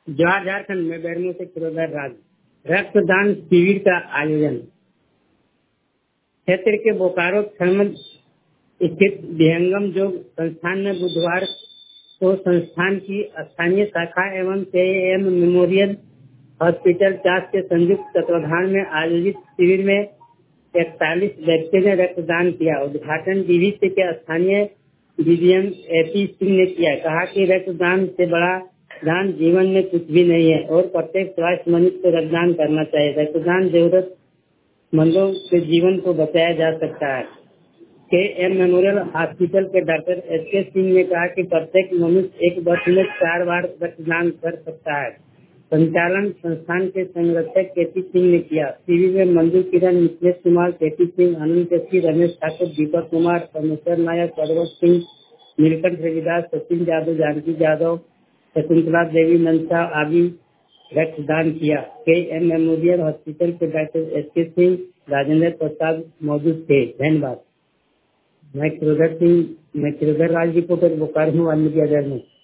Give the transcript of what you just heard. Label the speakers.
Speaker 1: जवाहर झारखंड में बैरमू से किरोधर राज रक्तदान शिविर का आयोजन। क्षेत्र के बोकारो थर्मल स्थित विहंगम योग संस्थान में बुधवार को संस्थान की स्थानीय शाखा एवं KM मेमोरियल हॉस्पिटल चास के संयुक्त तत्वाधान में आयोजित शिविर में 41 व्यक्तियों ने रक्तदान किया। उद्घाटन DVC के स्थानीय DDM AP सिंह ने किया। कहा कि रक्तदान से बड़ा दान जीवन में कुछ भी नहीं है और प्रत्येक स्वास्थ्य मनुष्य को रक्तदान करना चाहिए। रक्तदान जरूरतमंदों के जीवन को बचाया जा सकता है। KM मेमोरियल हॉस्पिटल के डॉक्टर SK सिंह ने कहा कि प्रत्येक मनुष्य एक वर्ष में 4 बार रक्तदान कर सकता है। संचालन संस्थान के संरक्षक KP सिंह ने किया। शिविर में मंजू किरण, मिथिलेश कुमार, KP सिंह, आनंद केसी, रमेश ठाकुर, दीपक कुमार, परमेश्वर नायक, प्रदोष सिंह, नीलकंठ रविदास, सचिन यादव, जानकी यादव, शकुंतला देवी मंसा आदि रक्तदान किया। KM मेमोरियल हॉस्पिटल के डॉक्टर SK सिंह, राजेंद्र प्रसाद मौजूद थे। धन्यवाद। मैं किरोधर राज रिपोर्टर बोकारो वाल्मीकि नगर में।